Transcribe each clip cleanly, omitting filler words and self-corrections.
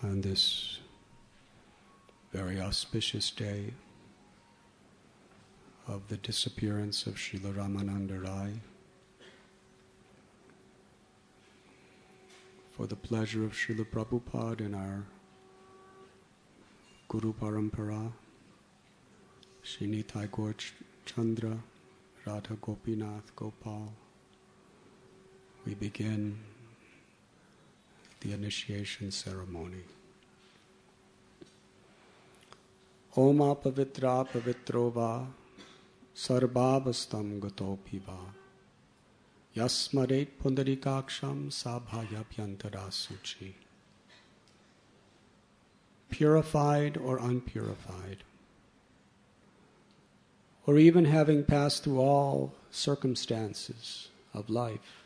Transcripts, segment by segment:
on this very auspicious day of the disappearance of Srila Ramananda Rai, for the pleasure of Srila Prabhupada and our Guru Parampara, Shri Nitai Gaur Chandra, Radha Gopinath Gopal, we begin the initiation ceremony. Om apavitra pavitro va sarvavastam gatopi va yasmaret pundarikaksham sabhayabhyantara suchi. Purified or unpurified, or even having passed through all circumstances of life,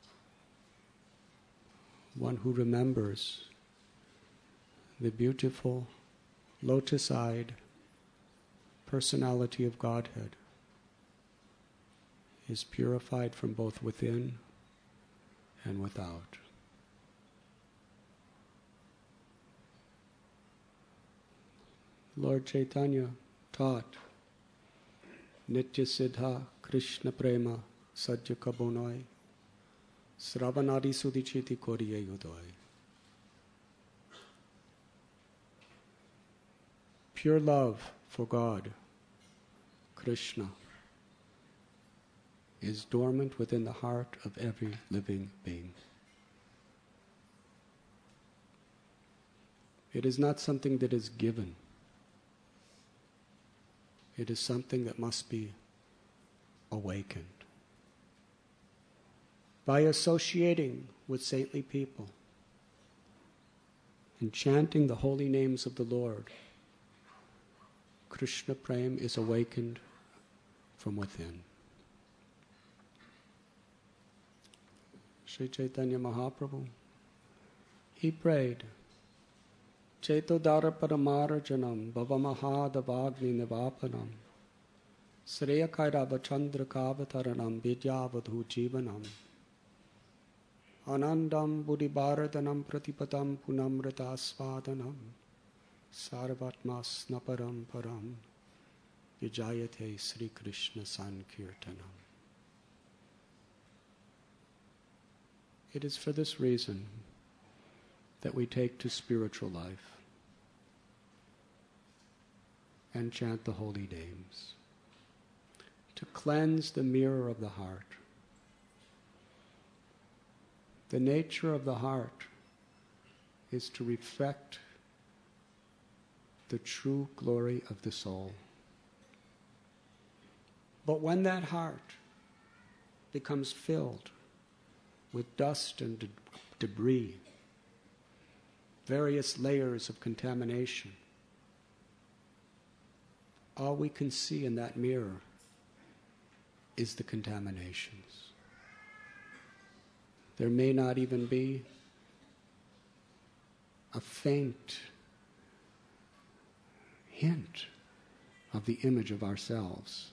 one who remembers the beautiful, lotus-eyed personality of Godhead is purified from both within and without. Lord Chaitanya taught Nitya Siddha Krishna Prema Sajja Kabonoi Sravanadi Sudichiti Koriye Udoi. Pure love for God, Krishna, is dormant within the heart of every living being. It is not something that is given. It is something that must be awakened. By associating with saintly people and chanting the holy names of the Lord, Krishna Prem is awakened from within. Sri Chaitanya Mahaprabhu, he prayed, Chaitodara Paramarajanam Bhavamahadavagni Nivapanam Sreyakairava Chandra Kavataranam Vidyavadhu Jivanam Anandam Buddhibharadanam Pratipatam Punamritasvadanam Sarvatmasnaparam Param Vijayate Sri Krishna Sankirtanam. It is for this reason that we take to spiritual life and chant the holy names, to cleanse the mirror of the heart. The nature of the heart is to reflect the true glory of the soul. But when that heart becomes filled with dust and debris, various layers of contamination, all we can see in that mirror is the contaminations. There may not even be a faint hint of the image of ourselves.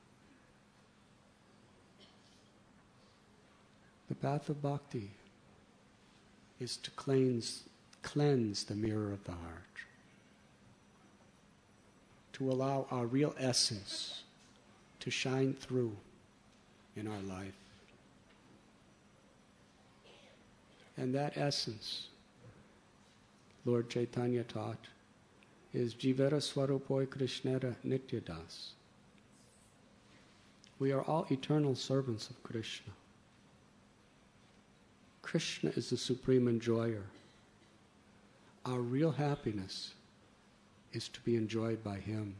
The path of bhakti is to cleanse the mirror of the heart, to allow our real essence to shine through in our life. And that essence, Lord Chaitanya taught, is Jivara Swarupoi Krishnera Nityadas. We are all eternal servants of Krishna. Krishna is the supreme enjoyer. Our real happiness is to be enjoyed by Him.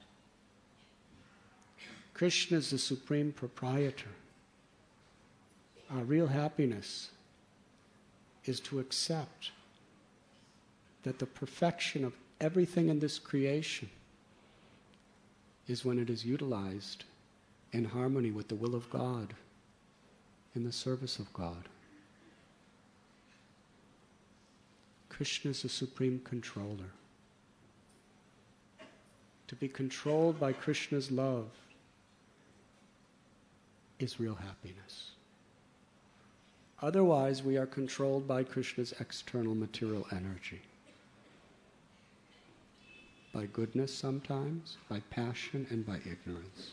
Krishna is the supreme proprietor. Our real happiness is to accept that the perfection of everything in this creation is when it is utilized in harmony with the will of God, in the service of God. Krishna is the supreme controller. To be controlled by Krishna's love is real happiness. Otherwise, we are controlled by Krishna's external material energy. by goodness sometimes, by passion, and by ignorance.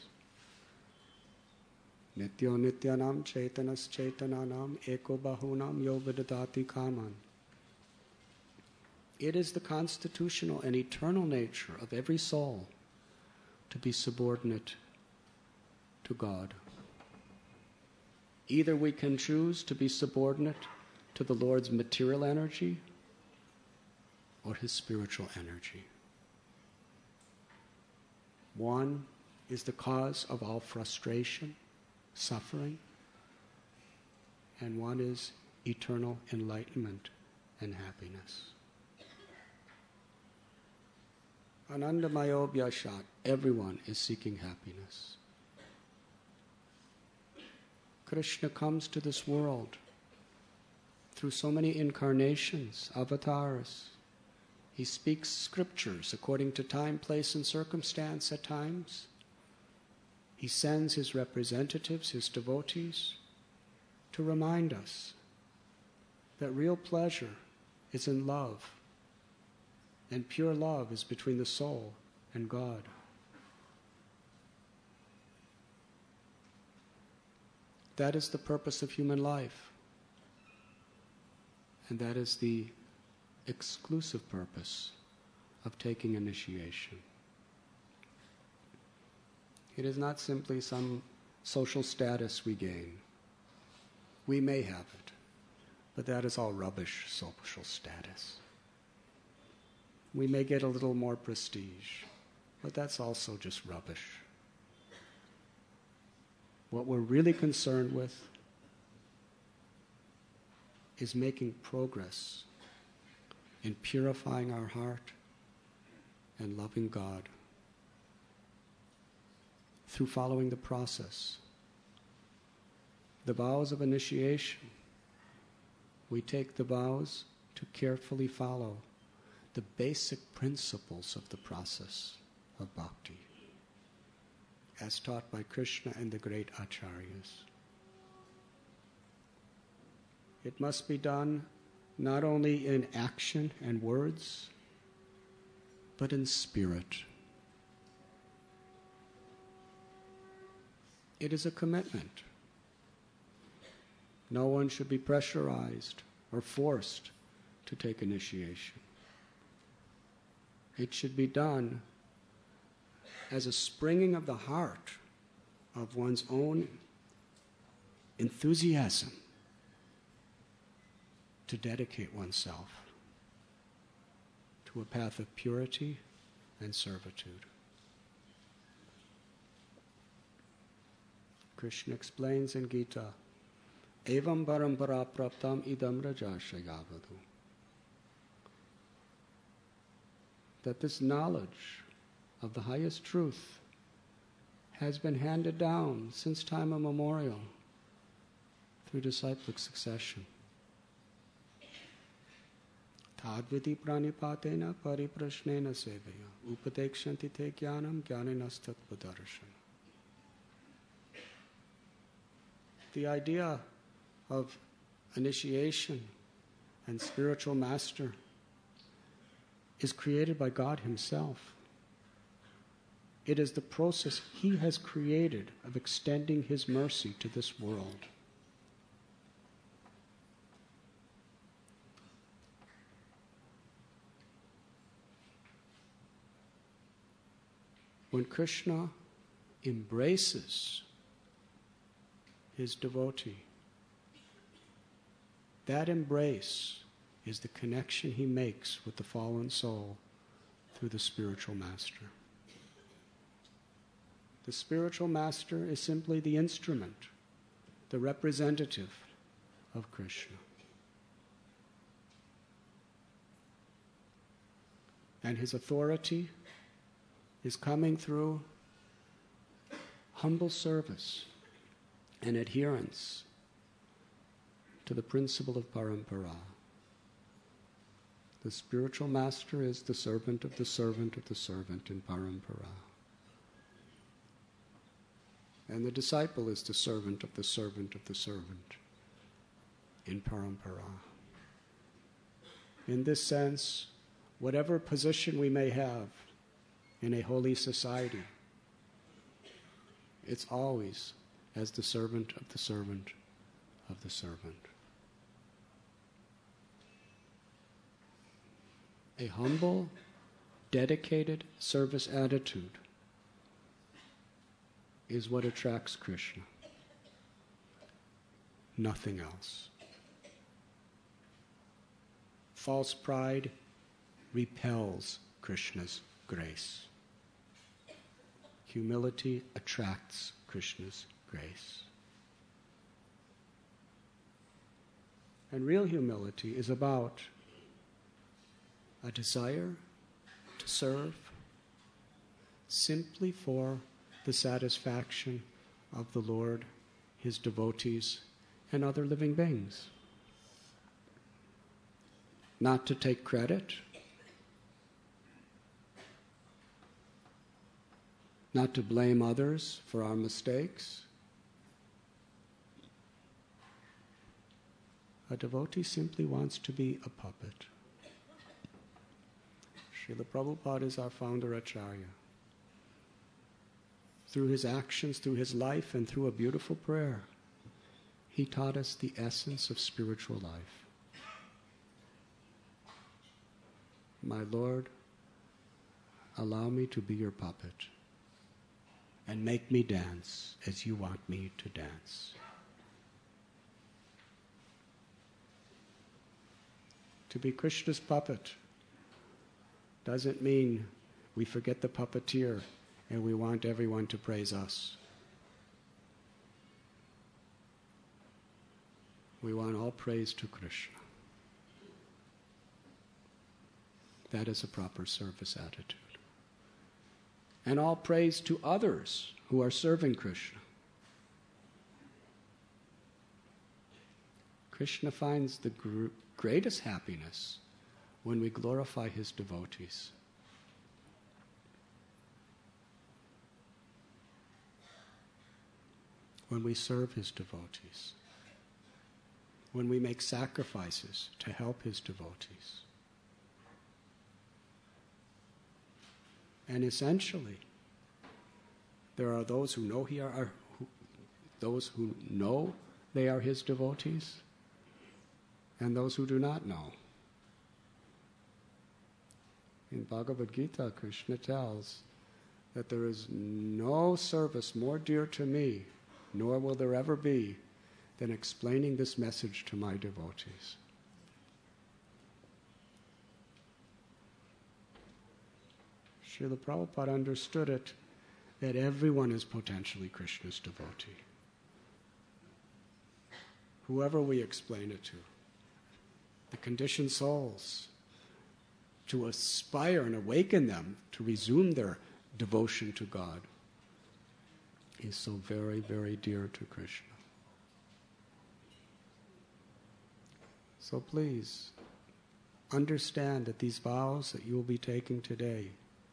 Nityo nityanam chaitanas chaitananam eko bahunam yo vidadati kaman. It is the constitutional and eternal nature of every soul to be subordinate to God. Either we can choose to be subordinate to the Lord's material energy or His spiritual energy. One is the cause of all frustration, suffering, and one is eternal enlightenment and happiness. Anandamayo Vyashat, everyone is seeking happiness. Krishna comes to this world through so many incarnations, avatars. He speaks scriptures according to time, place, and circumstance at times. He sends his representatives, his devotees, to remind us that real pleasure is in love, and pure love is between the soul and God. That is the purpose of human life. And that is the exclusive purpose of taking initiation. It is not simply some social status we gain. We may have it, but that is all rubbish, social status. We may get a little more prestige, but that's also just rubbish. What we're really concerned with is making progress in purifying our heart and loving God through following the process. The vows of initiation, we take the vows to carefully follow the basic principles of the process of bhakti, as taught by Krishna and the great acharyas. It must be done not only in action and words, but in spirit. It is a commitment. No one should be pressurized or forced to take initiation. It should be done as a springing of the heart of one's own enthusiasm to dedicate oneself to a path of purity and servitude. Krishna explains in Gita, Evam parampara praptam idam rajashayavadu, that this knowledge of the highest truth has been handed down since time immemorial through disciplic succession. Tadviti pranipatena pariprashnena sevaya upadekshanti te jnanam jnanenastat padarshana. The idea of initiation and spiritual master is created by God Himself. It is the process He has created of extending His mercy to this world. When Krishna embraces his devotee, that embrace is the connection he makes with the fallen soul through the spiritual master. The spiritual master is simply the instrument, the representative of Krishna. And his authority is coming through humble service and adherence to the principle of parampara. The spiritual master is the servant of the servant of the servant in parampara. And the disciple is the servant of the servant of the servant in parampara. In this sense, whatever position we may have in a holy society, it's always as the servant of the servant of the servant. A humble, dedicated service attitude is what attracts Krishna. Nothing else. False pride repels Krishna's grace. Humility attracts Krishna's grace. And real humility is about a desire to serve simply for the satisfaction of the Lord, His devotees, and other living beings. Not to take credit, not to blame others for our mistakes. A devotee simply wants to be a puppet. Srila Prabhupada is our founder Acharya. Through his actions, through his life, and through a beautiful prayer, he taught us the essence of spiritual life. My Lord, allow me to be your puppet and make me dance as you want me to dance. To be Krishna's puppet doesn't mean we forget the puppeteer and we want everyone to praise us. We want all praise to Krishna. That is a proper service attitude. And all praise to others who are serving Krishna. Krishna finds the greatest happiness when we glorify his devotees. When we serve his devotees. When we make sacrifices to help his devotees. And essentially, there are those who know those who know they are his devotees, and those who do not know. In Bhagavad Gita, Krishna tells that there is no service more dear to me, nor will there ever be, than explaining this message to my devotees. Srila Prabhupada understood it, that everyone is potentially Krishna's devotee. Whoever we explain it to. The conditioned souls. To aspire and awaken them to resume their devotion to God is so very, very dear to Krishna. So please, understand that these vows that you will be taking today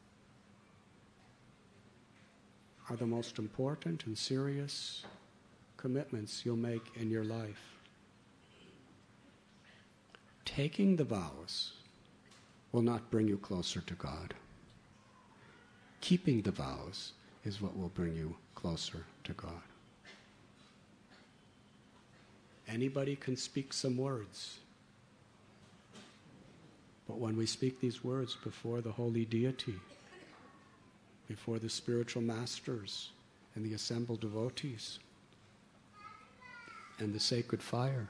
are the most important and serious commitments you'll make in your life. Taking the vows will not bring you closer to God. Keeping the vows is what will bring you closer to God. Anybody can speak some words, but when we speak these words before the holy deity, before the spiritual masters and the assembled devotees and the sacred fire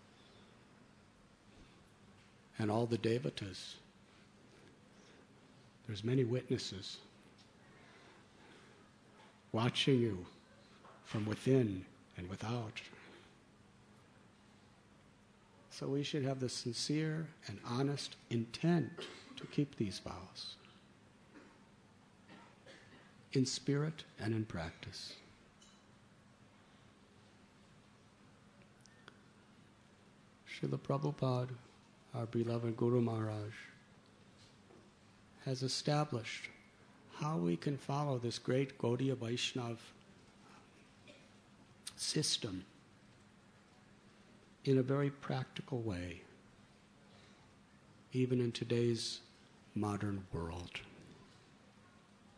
and all the devatas, there's many witnesses watching you from within and without. So we should have the sincere and honest intent to keep these vows. In spirit and in practice. Srila Prabhupada, our beloved Guru Maharaj, has established how we can follow this great Gaudiya Vaishnav system in a very practical way, even in today's modern world.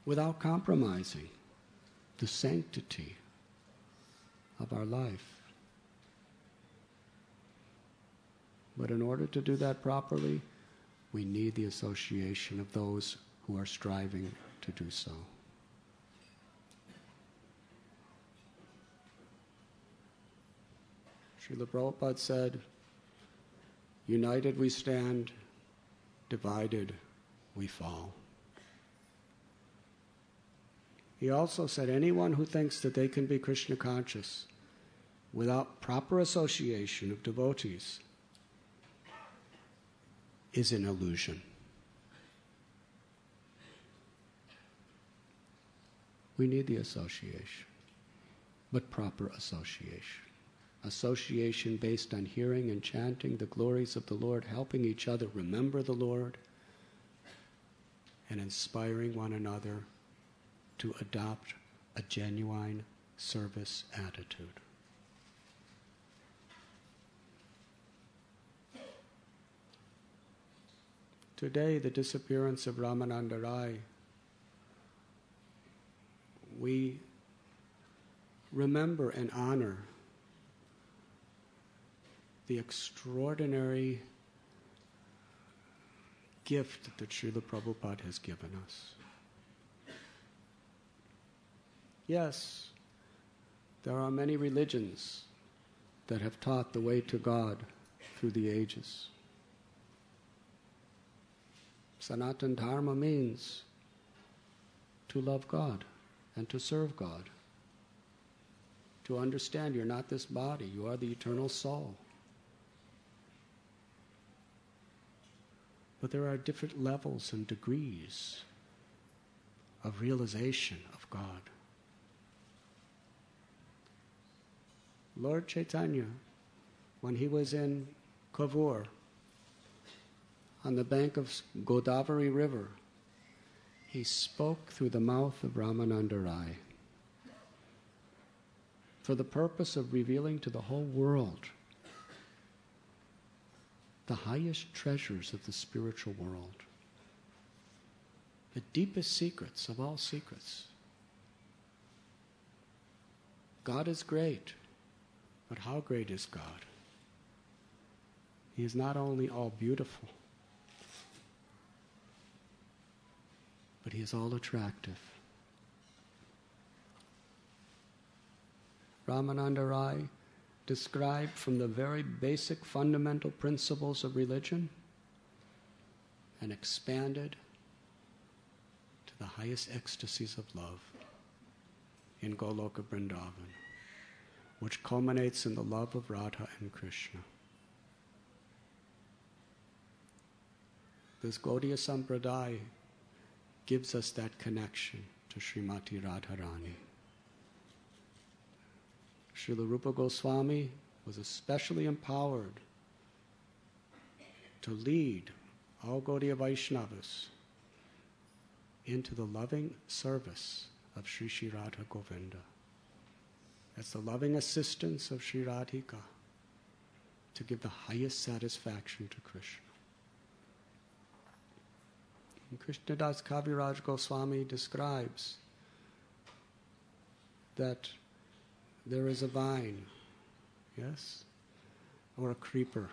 without compromising the sanctity of our life. But in order to do that properly, we need the association of those who are striving to do so. Srila Prabhupada said, "United we stand, divided we fall." He also said, anyone who thinks that they can be Krishna conscious without proper association of devotees is an illusion. We need the association, but proper association. Association based on hearing and chanting the glories of the Lord, helping each other remember the Lord, and inspiring one another to adopt a genuine service attitude. Today, the disappearance of Ramananda Rai, we remember and honor the extraordinary gift that Srila Prabhupada has given us. Yes, there are many religions that have taught the way to God through the ages. Sanatana Dharma means to love God and to serve God. To understand you're not this body, you are the eternal soul. But there are different levels and degrees of realization of God. Lord Chaitanya, when he was in Kovur, on the bank of Godavari River, he spoke through the mouth of Ramananda Rai for the purpose of revealing to the whole world the highest treasures of the spiritual world, the deepest secrets of all secrets. God is great, but how great is God? He is not only all beautiful, but he is all attractive. Ramananda Rai described from the very basic fundamental principles of religion and expanded to the highest ecstasies of love in Goloka Vrindavan, which culminates in the love of Radha and Krishna. This Gaudiya Sampradaya gives us that connection to Srimati Radharani. Srila Rupa Goswami was especially empowered to lead all Gaudiya Vaishnavas into the loving service of Sri Sri Radha Govinda. That's the loving assistance of Sri Radhika to give the highest satisfaction to Krishna. And Krishnadas Kaviraj Goswami describes that there is a vine, yes, or a creeper.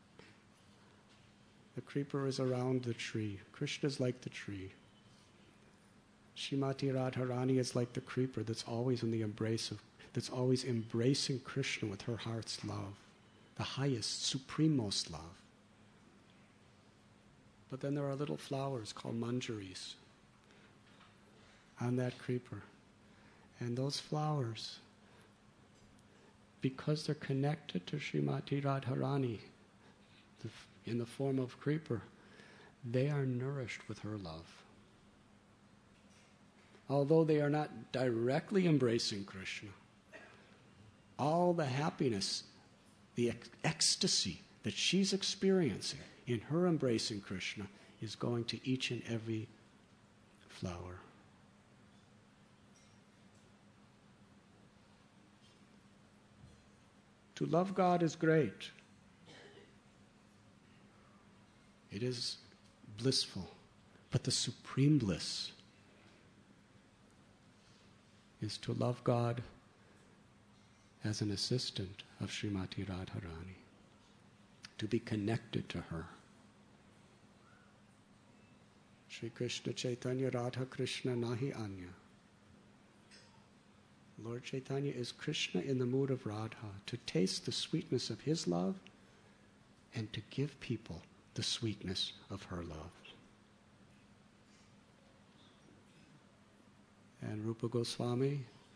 The creeper is around the tree. Krishna is like the tree. Srimati Radharani is like the creeper that's always in the embrace of, that's always embracing Krishna with her heart's love, the highest, supremost love. But then there are little flowers called manjaris on that creeper. And those flowers, because they're connected to Srimati Radharani in the form of creeper, they are nourished with her love. Although they are not directly embracing Krishna, all the happiness, the ecstasy that she's experiencing in her embracing Krishna is going to each and every flower. To love God is great. It is blissful. But the supreme bliss is to love God as an assistant of Srimati Radharani, to be connected to her. Shri Krishna Chaitanya Radha Krishna Nahi Anya. Lord Chaitanya is Krishna in the mood of Radha, to taste the sweetness of his love and to give people the sweetness of her love. And Rupa Goswami,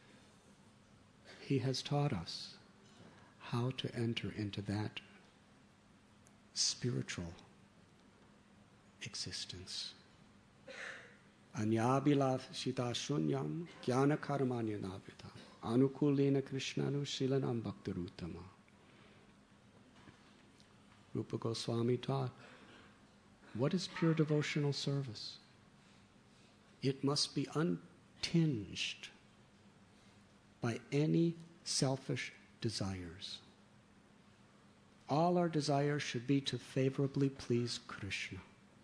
he has taught us how to enter into that spiritual existence. Anyabhila shita shunyam jnana karmanya navita anukulena krishnanu shilanam bhaktirutama. Rupa Goswami taught, what is pure devotional service? It must be untinged by any selfish desires. All our desires should be to favorably please Krishna.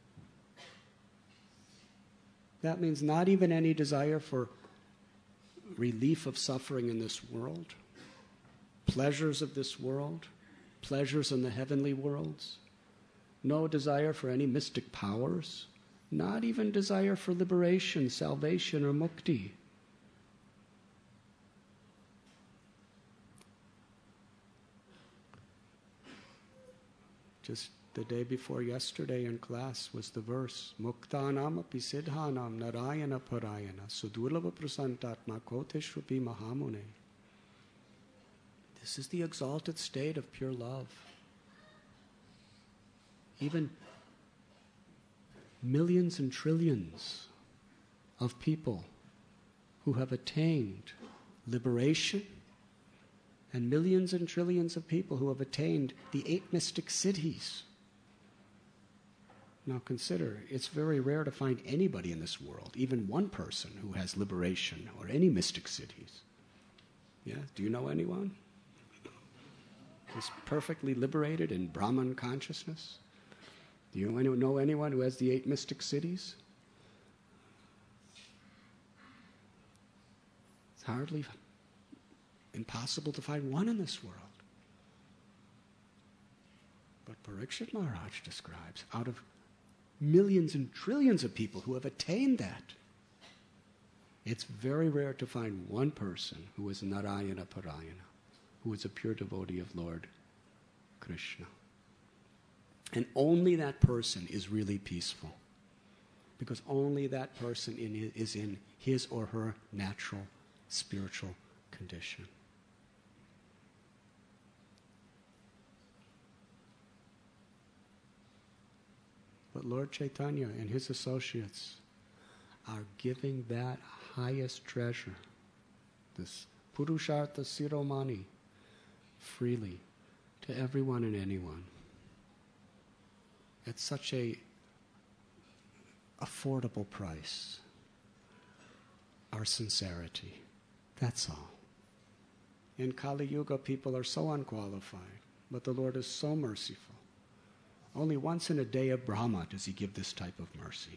That means not even any desire for relief of suffering in this world, pleasures of this world, pleasures in the heavenly worlds, no desire for any mystic powers, not even desire for liberation, salvation, or mukti. Just the day before yesterday in class was the verse, Muktanam api siddhanam narayana parayana sudurlava prasantatma koteshrupi mahamune. This is the exalted state of pure love. Even millions and trillions of people who have attained liberation, and millions and trillions of people who have attained the 8 mystic cities. Now consider, it's very rare to find anybody in this world, even one person, who has liberation or any mystic cities. Yeah? Do you know anyone who's perfectly liberated in Brahman consciousness? Do you know anyone who has the 8 mystic cities? It's hardly impossible to find one in this world. But Parikshit Maharaj describes, out of millions and trillions of people who have attained that, it's very rare to find one person who is Narayana Parayana, who is a pure devotee of Lord Krishna. And only that person is really peaceful, because only that person is in his or her natural spiritual condition. But Lord Chaitanya and his associates are giving that highest treasure, this Purushartha Siromani, freely to everyone and anyone. At such a affordable price. Our sincerity. That's all. In Kali Yuga, people are so unqualified, but the Lord is so merciful. Only once in a day of Brahma does he give this type of mercy.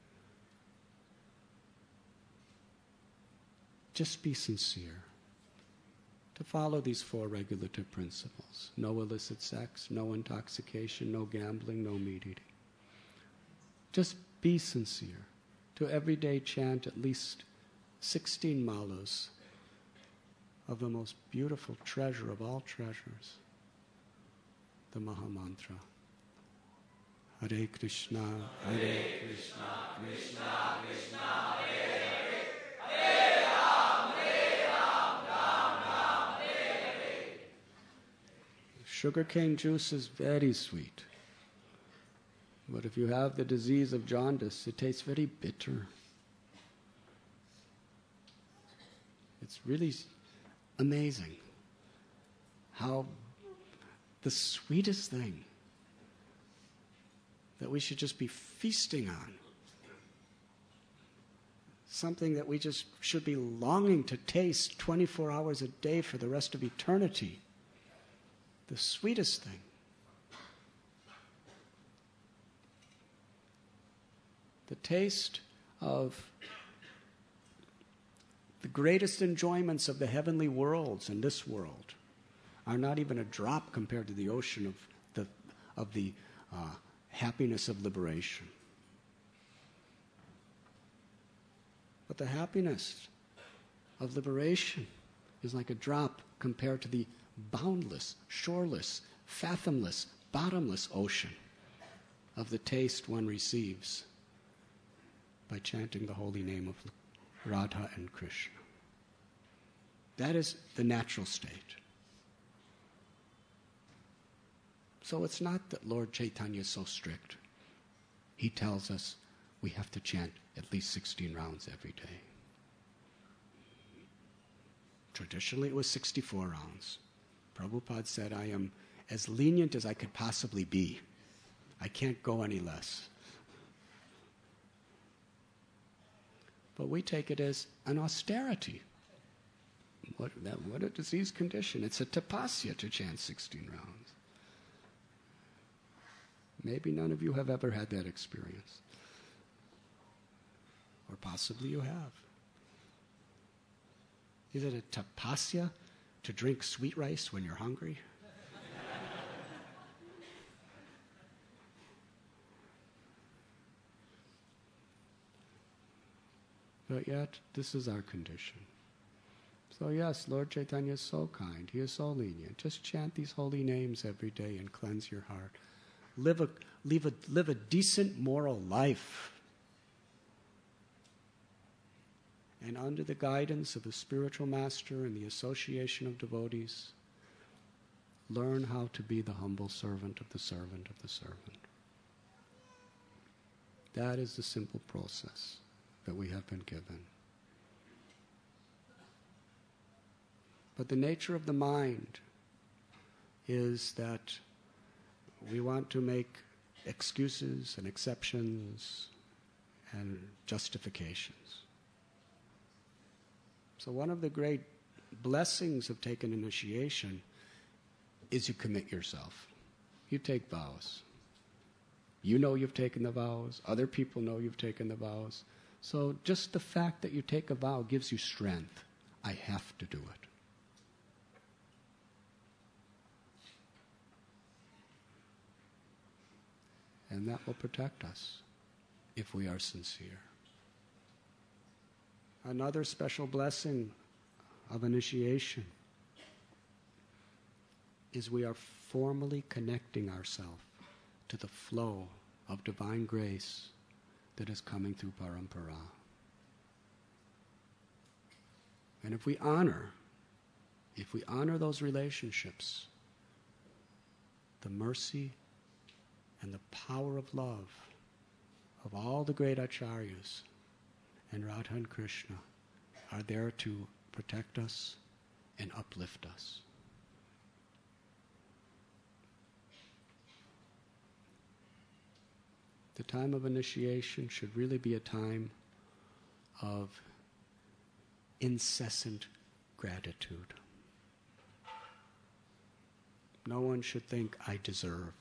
Just be sincere. To follow these 4 regulative principles. No illicit sex, no intoxication, no gambling, no meat eating. Just be sincere. To every day chant at least 16 malas of the most beautiful treasure of all treasures, the Mahamantra. Hare Krishna, Hare Krishna, Krishna Krishna, Hare Hare Ram, Ram Ram, Hare. Sugarcane juice is very sweet. But if you have the disease of jaundice, it tastes very bitter. It's really amazing how the sweetest thing that we should just be feasting on, something that we just should be longing to taste 24 hours a day for the rest of eternity, the sweetest thing. The taste of The greatest enjoyments of the heavenly worlds and this world are not even a drop compared to the ocean of the happiness of liberation. But the happiness of liberation is like a drop compared to the boundless, shoreless, fathomless, bottomless ocean of the taste one receives by chanting the holy name of Radha and Krishna. That is the natural state. So it's not that Lord Chaitanya is so strict. He tells us we have to chant at least 16 rounds every day. Traditionally it was 64 rounds. Prabhupada said, I am as lenient as I could possibly be. I can't go any less. But we take it as an austerity. What a disease condition. It's a tapasya to chant 16 rounds. Maybe none of you have ever had that experience. Or possibly you have. Is it a tapasya to drink sweet rice when you're hungry? But yet, this is our condition. So yes, Lord Chaitanya is so kind. He is so lenient. Just chant these holy names every day and cleanse your heart. Live a decent moral life. And under the guidance of a spiritual master and the association of devotees, learn how to be the humble servant of the servant of the servant. That is the simple process that we have been given. But the nature of the mind is that we want to make excuses and exceptions and justifications. So one of the great blessings of taking initiation is you commit yourself. You take vows. You know you've taken the vows. Other people know you've taken the vows. So just the fact that you take a vow gives you strength. I have to do it. And that will protect us if we are sincere. Another special blessing of initiation is we are formally connecting ourselves to the flow of divine grace that is coming through parampara. And if we honor those relationships, the mercy and the power of love of all the great acharyas and Radha and Krishna are there to protect us and uplift us. The time of initiation should really be a time of incessant gratitude. No one should think, I deserve.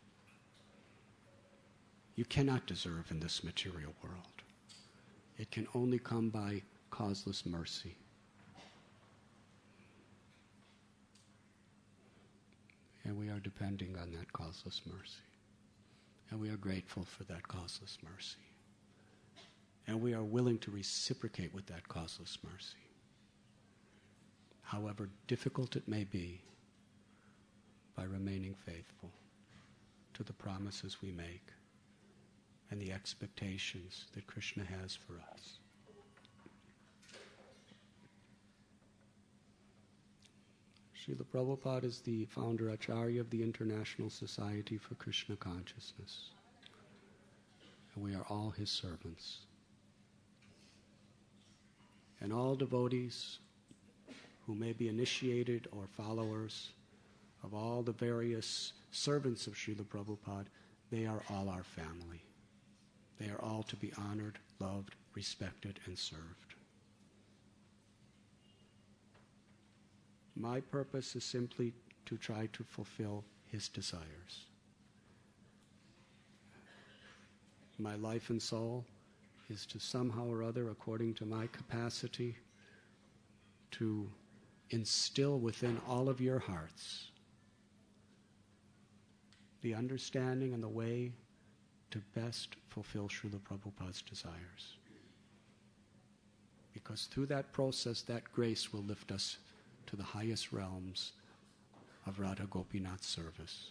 You cannot deserve in this material world. It can only come by causeless mercy. And we are depending on that causeless mercy. And we are grateful for that causeless mercy. And we are willing to reciprocate with that causeless mercy. However difficult it may be, by remaining faithful to the promises we make and the expectations that Krishna has for us. Srila Prabhupada is the founder Acharya of the International Society for Krishna Consciousness. And we are all his servants. And all devotees who may be initiated or followers of all the various servants of Srila Prabhupada, they are all our family. They are all to be honored, loved, respected, and served. My purpose is simply to try to fulfill his desires. My life and soul is to somehow or other, according to my capacity, to instill within all of your hearts the understanding and the way to best fulfill Srila Prabhupada's desires. Because through that process, that grace will lift us to the highest realms of Radha Gopinath's service.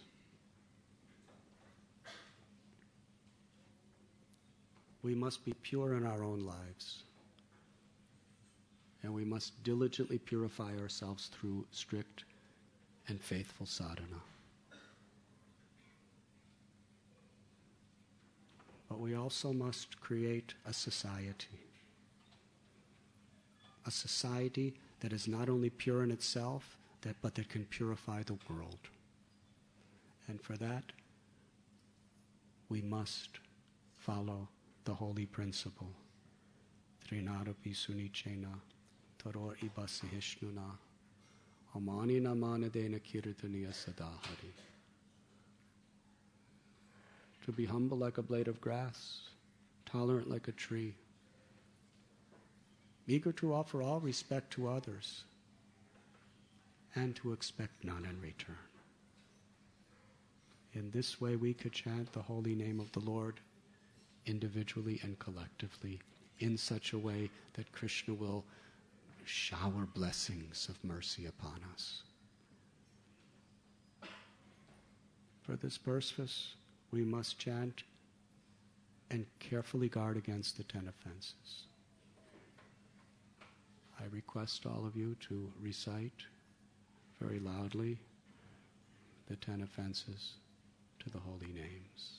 We must be pure in our own lives. And we must diligently purify ourselves through strict and faithful sadhana. But we also must create a society that is not only pure in itself, but that can purify the world. And for that, we must follow the holy principle, Trinadapi Sunichena, Taror Ibasihishnuna, Amanina Manadena Kirtaniya Sadahari. To be humble like a blade of grass, tolerant like a tree, eager to offer all respect to others, and to expect none in return. In this way we could chant the holy name of the Lord individually and collectively in such a way that Krishna will shower blessings of mercy upon us. For this purpose, we must chant and carefully guard against the 10 offenses. I request all of you to recite very loudly the 10 offenses to the holy names.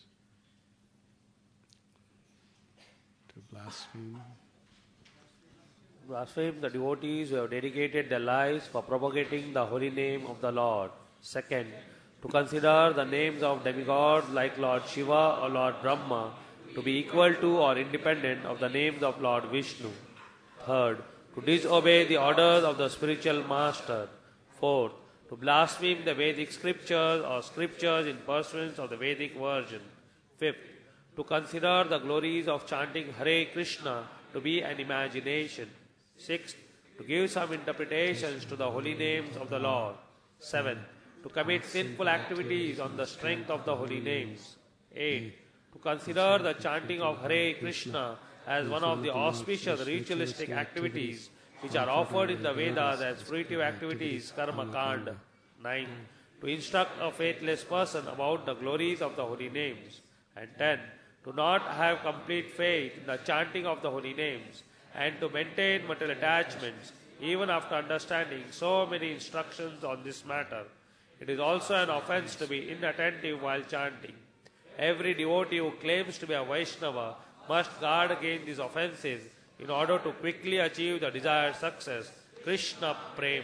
To blaspheme. Blaspheme the devotees who have dedicated their lives for propagating the holy name of the Lord. Second, to consider the names of demigods like Lord Shiva or Lord Brahma to be equal to or independent of the names of Lord Vishnu. Third, to disobey the orders of the spiritual master. Fourth, to blaspheme the Vedic scriptures or scriptures in pursuance of the Vedic version. Fifth, to consider the glories of chanting Hare Krishna to be an imagination. Sixth, to give some interpretations to the holy names of the Lord. Seventh, to commit sinful activities on the strength of the holy names. Eighth, to consider the chanting of Hare Krishna as one of the auspicious ritualistic activities which are offered in the Vedas as fruitive activities, karma kanda. 9. To instruct a faithless person about the glories of the holy names. And 10. To not have complete faith in the chanting of the holy names and to maintain material attachments even after understanding so many instructions on this matter. It is also an offense to be inattentive while chanting. Every devotee who claims to be a Vaishnava must guard against these offenses in order to quickly achieve the desired success. Krishna Prema.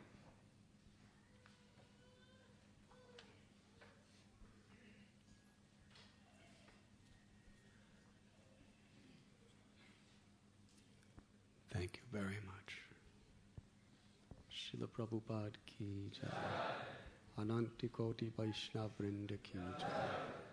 Thank you very much. Srila Prabhupada ki jai. Anantikoti Vaishnava Vrinda ki jai.